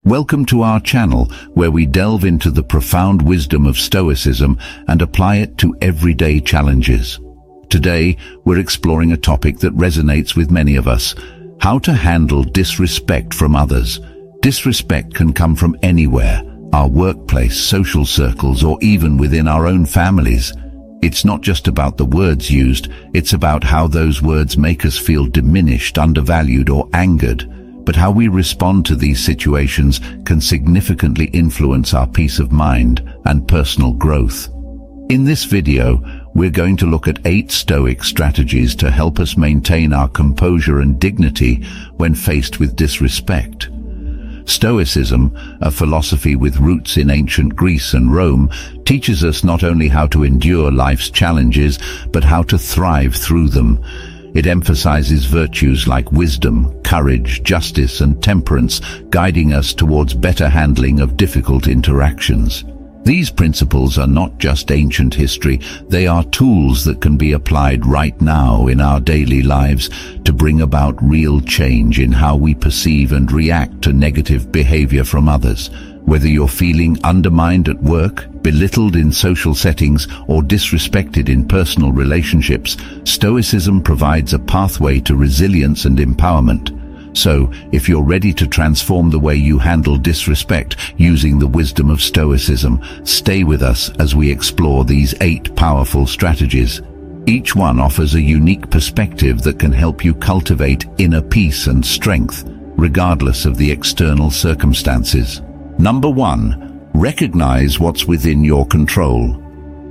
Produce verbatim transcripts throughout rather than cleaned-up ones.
Welcome to our channel, where we delve into the profound wisdom of Stoicism and apply it to everyday challenges. Today, we're exploring a topic that resonates with many of us: how to handle disrespect from others. Disrespect can come from anywhere: our workplace, social circles, or even within our own families. It's not just about the words used, it's about how those words make us feel diminished, undervalued, or angered. But how we respond to these situations can significantly influence our peace of mind and personal growth. In this video, we're going to look at eight Stoic strategies to help us maintain our composure and dignity when faced with disrespect. Stoicism, a philosophy with roots in ancient Greece and Rome, teaches us not only how to endure life's challenges, but how to thrive through them. It emphasizes virtues like wisdom, courage, justice, and temperance, guiding us towards better handling of difficult interactions. These principles are not just ancient history, they are tools that can be applied right now in our daily lives to bring about real change in how we perceive and react to negative behavior from others. Whether you're feeling undermined at work, belittled in social settings, or disrespected in personal relationships, Stoicism provides a pathway to resilience and empowerment. So, if you're ready to transform the way you handle disrespect using the wisdom of Stoicism, stay with us as we explore these eight powerful strategies. Each one offers a unique perspective that can help you cultivate inner peace and strength, regardless of the external circumstances. Number one, recognize what's within your control.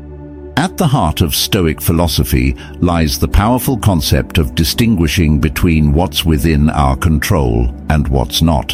At the heart of Stoic philosophy lies the powerful concept of distinguishing between what's within our control and what's not.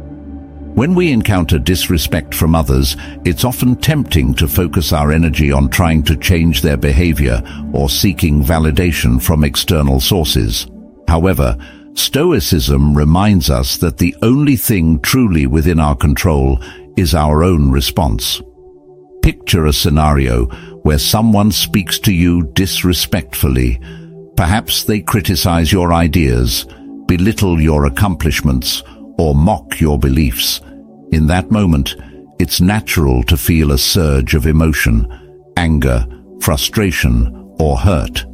When we encounter disrespect from others, it's often tempting to focus our energy on trying to change their behavior or seeking validation from external sources. However, Stoicism reminds us that the only thing truly within our control is our own response. Picture a scenario where someone speaks to you disrespectfully. Perhaps they criticize your ideas, belittle your accomplishments, or mock your beliefs. In that moment, it's natural to feel a surge of emotion, anger, frustration, or hurt.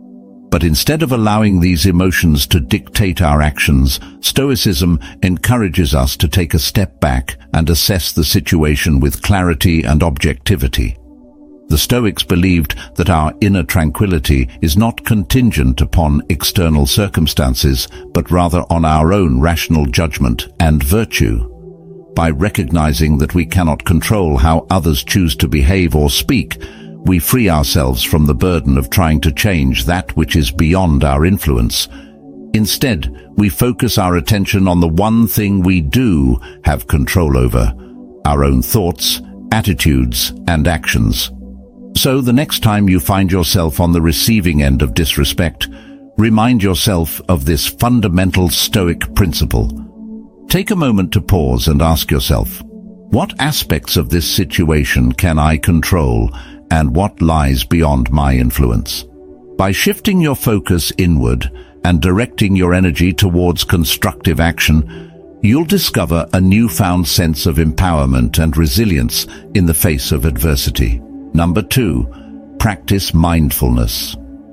But instead of allowing these emotions to dictate our actions, Stoicism encourages us to take a step back and assess the situation with clarity and objectivity. The Stoics believed that our inner tranquility is not contingent upon external circumstances, but rather on our own rational judgment and virtue. By recognizing that we cannot control how others choose to behave or speak, we free ourselves from the burden of trying to change that which is beyond our influence. Instead, we focus our attention on the one thing we do have control over: our own thoughts, attitudes, and actions. So the next time you find yourself on the receiving end of disrespect, remind yourself of this fundamental Stoic principle. Take a moment to pause and ask yourself, what aspects of this situation can I control, and what lies beyond my influence? By shifting your focus inward and directing your energy towards constructive action, you'll discover a newfound sense of empowerment and resilience in the face of adversity. Number two, practice mindfulness.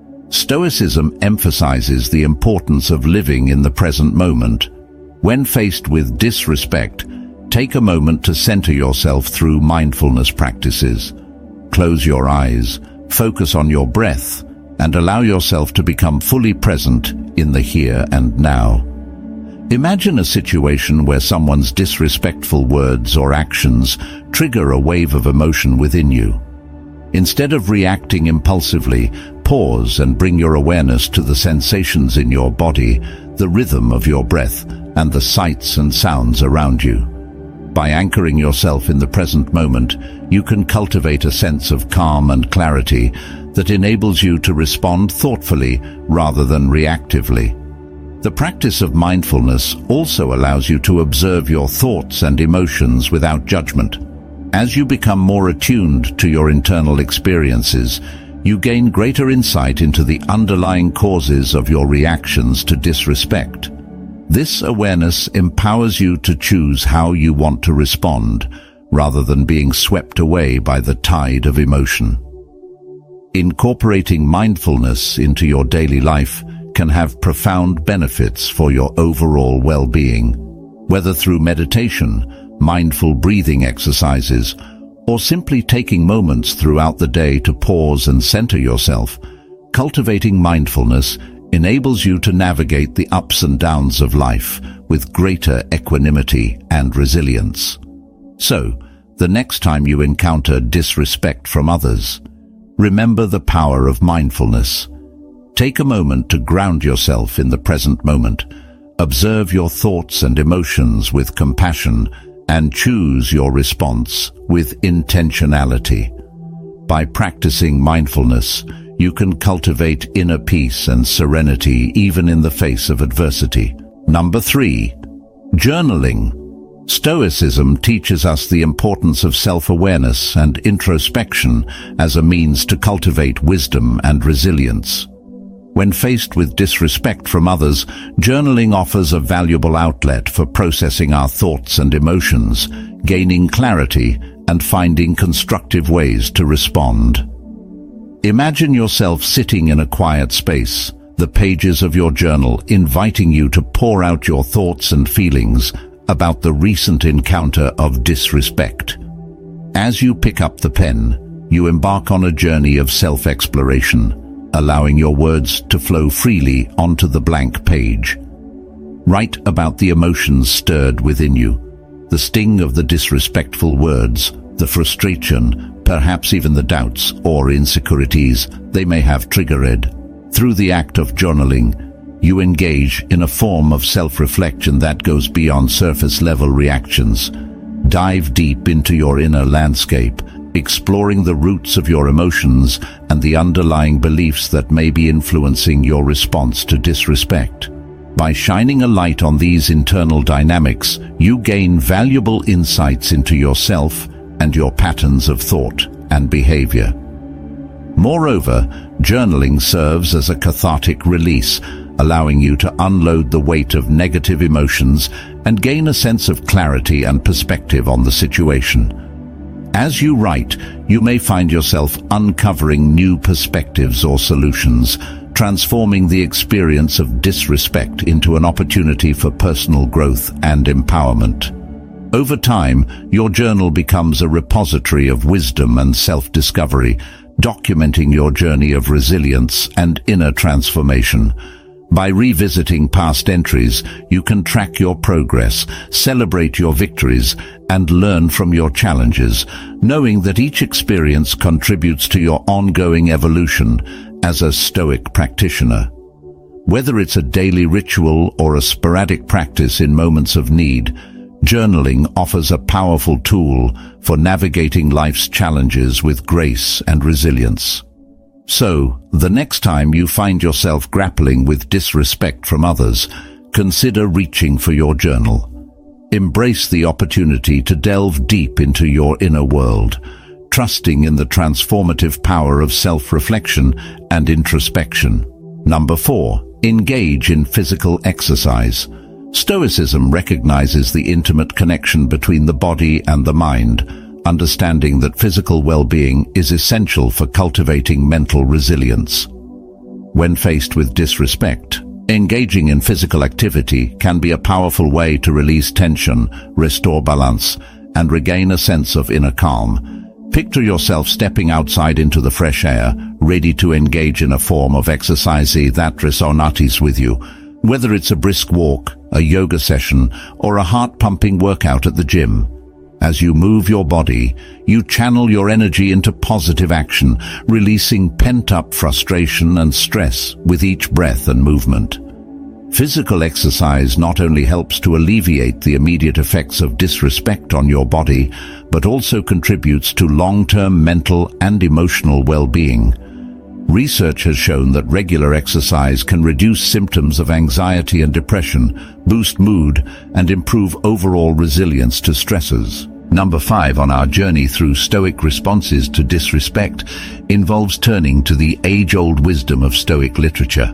Stoicism emphasizes the importance of living in the present moment. When faced with disrespect, take a moment to center yourself through mindfulness practices. Close your eyes, focus on your breath, and allow yourself to become fully present in the here and now. Imagine a situation where someone's disrespectful words or actions trigger a wave of emotion within you. Instead of reacting impulsively, pause and bring your awareness to the sensations in your body, the rhythm of your breath, and the sights and sounds around you. By anchoring yourself in the present moment, you can cultivate a sense of calm and clarity that enables you to respond thoughtfully rather than reactively. The practice of mindfulness also allows you to observe your thoughts and emotions without judgment. As you become more attuned to your internal experiences, you gain greater insight into the underlying causes of your reactions to disrespect. This awareness empowers you to choose how you want to respond, rather than being swept away by the tide of emotion. Incorporating mindfulness into your daily life can have profound benefits for your overall well-being, whether through meditation, mindful breathing exercises, or simply taking moments throughout the day to pause and center yourself. Cultivating mindfulness enables you to navigate the ups and downs of life with greater equanimity and resilience. So, the next time you encounter disrespect from others, remember the power of mindfulness. Take a moment to ground yourself in the present moment, observe your thoughts and emotions with compassion, and choose your response with intentionality. By practicing mindfulness, you can cultivate inner peace and serenity even in the face of adversity. Number three, journaling. Stoicism teaches us the importance of self-awareness and introspection as a means to cultivate wisdom and resilience. When faced with disrespect from others, journaling offers a valuable outlet for processing our thoughts and emotions, gaining clarity, and finding constructive ways to respond. Imagine yourself sitting in a quiet space, the pages of your journal inviting you to pour out your thoughts and feelings about the recent encounter of disrespect. As you pick up the pen, you embark on a journey of self-exploration, allowing your words to flow freely onto the blank page. Write about the emotions stirred within you, the sting of the disrespectful words, the frustration, perhaps even the doubts or insecurities they may have triggered. Through the act of journaling, you engage in a form of self-reflection that goes beyond surface-level reactions. Dive deep into your inner landscape, exploring the roots of your emotions and the underlying beliefs that may be influencing your response to disrespect. By shining a light on these internal dynamics, you gain valuable insights into yourself and your patterns of thought and behavior. Moreover, journaling serves as a cathartic release, allowing you to unload the weight of negative emotions and gain a sense of clarity and perspective on the situation. As you write, you may find yourself uncovering new perspectives or solutions, transforming the experience of disrespect into an opportunity for personal growth and empowerment. Over time, your journal becomes a repository of wisdom and self-discovery, documenting your journey of resilience and inner transformation. By revisiting past entries, you can track your progress, celebrate your victories, and learn from your challenges, knowing that each experience contributes to your ongoing evolution as a Stoic practitioner. Whether it's a daily ritual or a sporadic practice in moments of need, journaling offers a powerful tool for navigating life's challenges with grace and resilience. So, the next time you find yourself grappling with disrespect from others, consider reaching for your journal. Embrace the opportunity to delve deep into your inner world, trusting in the transformative power of self-reflection and introspection. Number four, engage in physical exercise. Stoicism recognizes the intimate connection between the body and the mind, understanding that physical well-being is essential for cultivating mental resilience. When faced with disrespect, engaging in physical activity can be a powerful way to release tension, restore balance, and regain a sense of inner calm. Picture yourself stepping outside into the fresh air, ready to engage in a form of exercise that resonates with you. Whether it's a brisk walk, a yoga session, or a heart-pumping workout at the gym. As you move your body, you channel your energy into positive action, releasing pent-up frustration and stress with each breath and movement. Physical exercise not only helps to alleviate the immediate effects of disrespect on your body, but also contributes to long-term mental and emotional well-being. Research has shown that regular exercise can reduce symptoms of anxiety and depression, boost mood, and improve overall resilience to stresses. Number five on our journey through Stoic responses to disrespect involves turning to the age-old wisdom of Stoic literature.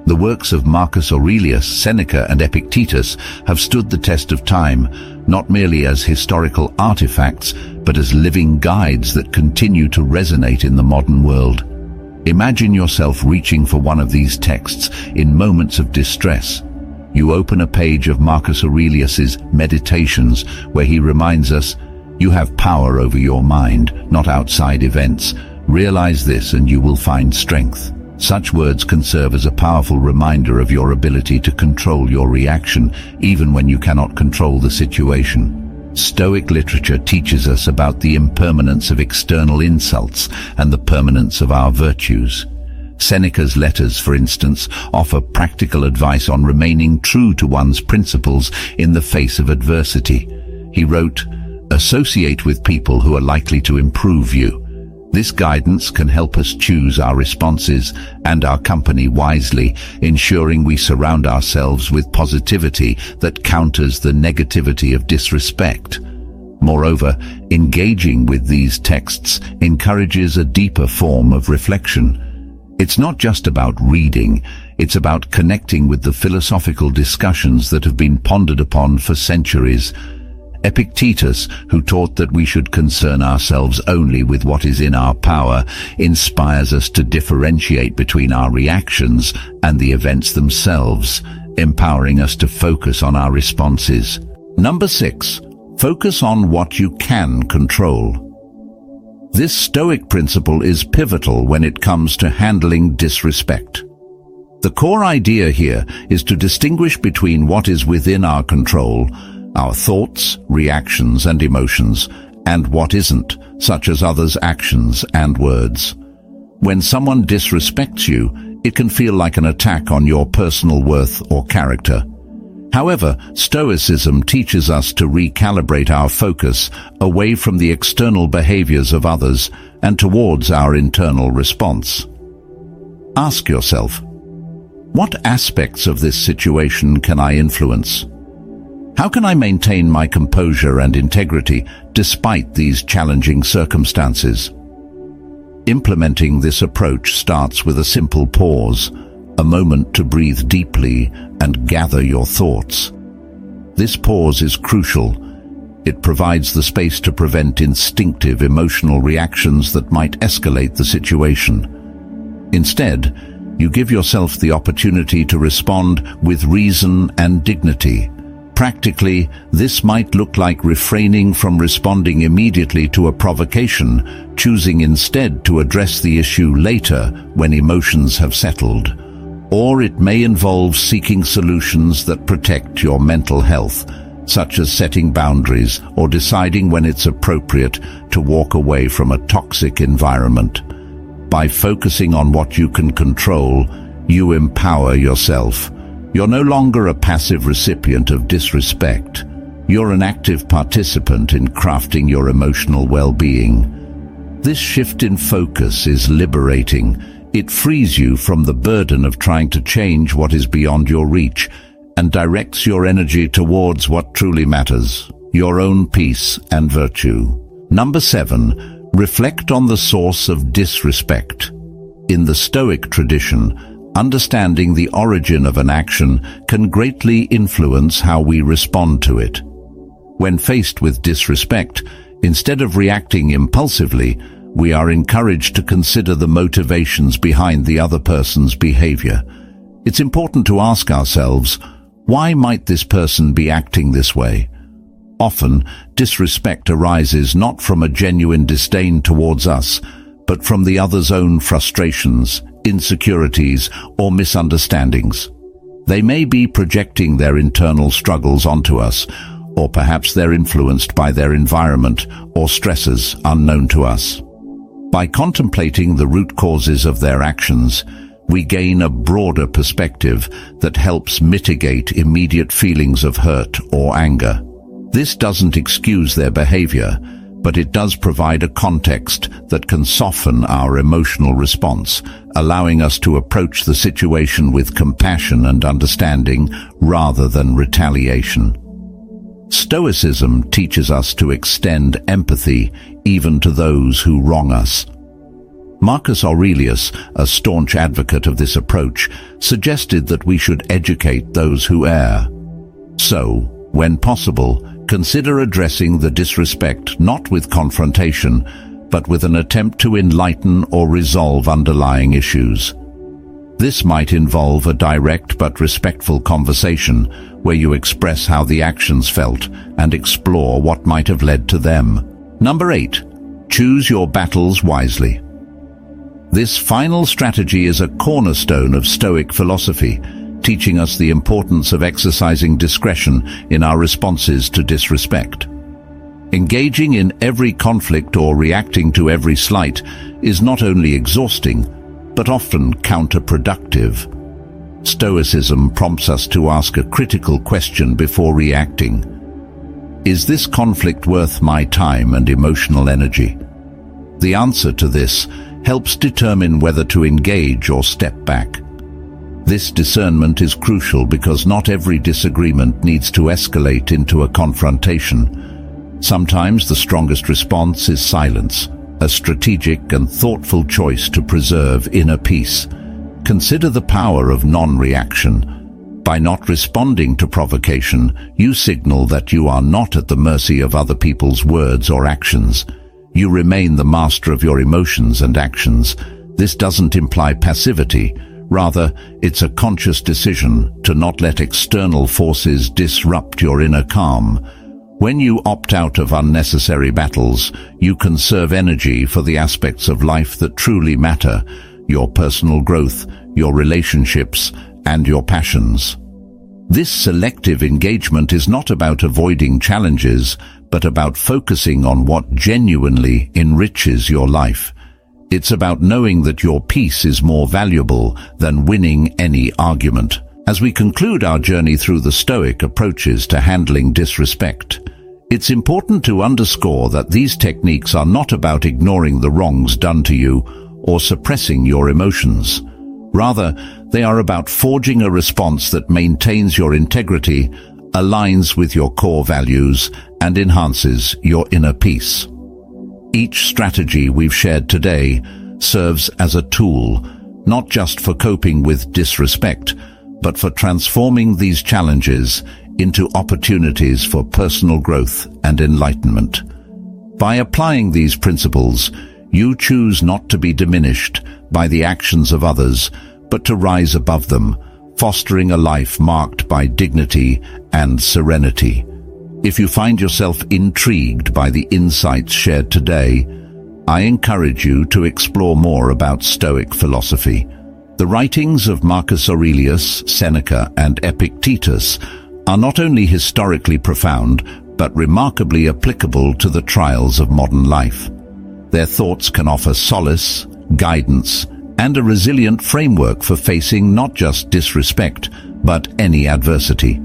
The works of Marcus Aurelius, Seneca, and Epictetus have stood the test of time, not merely as historical artifacts, but as living guides that continue to resonate in the modern world. Imagine yourself reaching for one of these texts in moments of distress. You open a page of Marcus Aurelius's Meditations, where he reminds us, "You have power over your mind, not outside events. Realize this and you will find strength." Such words can serve as a powerful reminder of your ability to control your reaction, even when you cannot control the situation. Stoic literature teaches us about the impermanence of external insults and the permanence of our virtues. Seneca's letters, for instance, offer practical advice on remaining true to one's principles in the face of adversity. He wrote, "Associate with people who are likely to improve you. This guidance can help us choose our responses and our company wisely, ensuring we surround ourselves with positivity that counters the negativity of disrespect." Moreover, engaging with these texts encourages a deeper form of reflection. It's not just about reading, it's about connecting with the philosophical discussions that have been pondered upon for centuries. Epictetus, who taught that we should concern ourselves only with what is in our power, inspires us to differentiate between our reactions and the events themselves, empowering us to focus on our responses. Number six, focus on what you can control. This Stoic principle is pivotal when it comes to handling disrespect. The core idea here is to distinguish between what is within our control, our thoughts, reactions, and emotions, and what isn't, such as others' actions and words. When someone disrespects you, it can feel like an attack on your personal worth or character. However, Stoicism teaches us to recalibrate our focus away from the external behaviors of others and towards our internal response. Ask yourself, what aspects of this situation can I influence? How can I maintain my composure and integrity despite these challenging circumstances? Implementing this approach starts with a simple pause, a moment to breathe deeply and gather your thoughts. This pause is crucial. It provides the space to prevent instinctive emotional reactions that might escalate the situation. Instead, you give yourself the opportunity to respond with reason and dignity. Practically, this might look like refraining from responding immediately to a provocation, choosing instead to address the issue later when emotions have settled. Or it may involve seeking solutions that protect your mental health, such as setting boundaries or deciding when it's appropriate to walk away from a toxic environment. By focusing on what you can control, you empower yourself. You're no longer a passive recipient of disrespect. You're an active participant in crafting your emotional well-being. This shift in focus is liberating. It frees you from the burden of trying to change what is beyond your reach and directs your energy towards what truly matters, your own peace and virtue. Number seven, reflect on the source of disrespect. In the Stoic tradition, understanding the origin of an action can greatly influence how we respond to it. When faced with disrespect, instead of reacting impulsively, we are encouraged to consider the motivations behind the other person's behavior. It's important to ask ourselves, why might this person be acting this way? Often, disrespect arises not from a genuine disdain towards us, but from the other's own frustrations, insecurities, or misunderstandings. They may be projecting their internal struggles onto us, or perhaps they're influenced by their environment or stresses unknown to us. By contemplating the root causes of their actions, we gain a broader perspective that helps mitigate immediate feelings of hurt or anger. This doesn't excuse their behavior, but it does provide a context that can soften our emotional response, allowing us to approach the situation with compassion and understanding rather than retaliation. Stoicism teaches us to extend empathy even to those who wrong us. Marcus Aurelius, a staunch advocate of this approach, suggested that we should educate those who err. So, when possible, consider addressing the disrespect not with confrontation, but with an attempt to enlighten or resolve underlying issues. This might involve a direct but respectful conversation where you express how the actions felt and explore what might have led to them. Number eight, choose your battles wisely. This final strategy is a cornerstone of Stoic philosophy, teaching us the importance of exercising discretion in our responses to disrespect. Engaging in every conflict or reacting to every slight is not only exhausting, but often counterproductive. Stoicism prompts us to ask a critical question before reacting. Is this conflict worth my time and emotional energy? The answer to this helps determine whether to engage or step back. This discernment is crucial because not every disagreement needs to escalate into a confrontation. Sometimes the strongest response is silence, a strategic and thoughtful choice to preserve inner peace. Consider the power of non-reaction. By not responding to provocation, you signal that you are not at the mercy of other people's words or actions. You remain the master of your emotions and actions. This doesn't imply passivity. Rather, it's a conscious decision to not let external forces disrupt your inner calm. When you opt out of unnecessary battles, you conserve energy for the aspects of life that truly matter: your personal growth, your relationships, and your passions. This selective engagement is not about avoiding challenges, but about focusing on what genuinely enriches your life. It's about knowing that your peace is more valuable than winning any argument. As we conclude our journey through the Stoic approaches to handling disrespect, it's important to underscore that these techniques are not about ignoring the wrongs done to you or suppressing your emotions. Rather, they are about forging a response that maintains your integrity, aligns with your core values, and enhances your inner peace. Each strategy we've shared today serves as a tool, not just for coping with disrespect, but for transforming these challenges into opportunities for personal growth and enlightenment. By applying these principles, you choose not to be diminished by the actions of others, but to rise above them, fostering a life marked by dignity and serenity. If you find yourself intrigued by the insights shared today, I encourage you to explore more about Stoic philosophy. The writings of Marcus Aurelius, Seneca, and Epictetus are not only historically profound, but remarkably applicable to the trials of modern life. Their thoughts can offer solace, guidance, and a resilient framework for facing not just disrespect, but any adversity.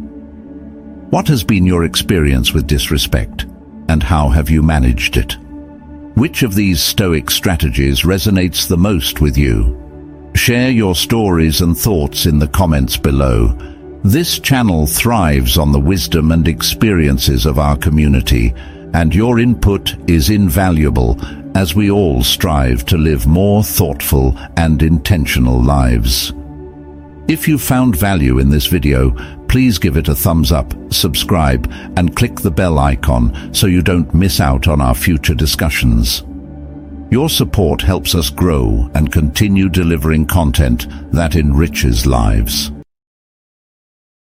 What has been your experience with disrespect, and how have you managed it? Which of these Stoic strategies resonates the most with you? Share your stories and thoughts in the comments below. This channel thrives on the wisdom and experiences of our community, and your input is invaluable as we all strive to live more thoughtful and intentional lives. If you found value in this video, please give it a thumbs up, subscribe, and click the bell icon so you don't miss out on our future discussions. Your support helps us grow and continue delivering content that enriches lives.